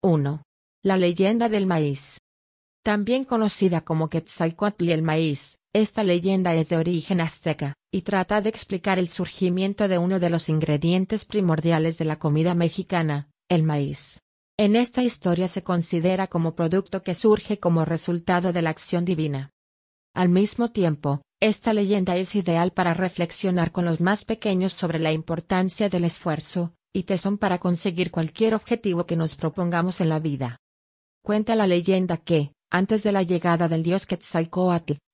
1. La leyenda del maíz. También conocida como Quetzalcóatl y el maíz, esta leyenda es de origen azteca, y trata de explicar el surgimiento de uno de los ingredientes primordiales de la comida mexicana, el maíz. En esta historia se considera como producto que surge como resultado de la acción divina. Al mismo tiempo, esta leyenda es ideal para reflexionar con los más pequeños sobre la importancia del esfuerzo y tesón para conseguir cualquier objetivo que nos propongamos en la vida. Cuenta la leyenda que, antes de la llegada del dios Quetzalcóatl,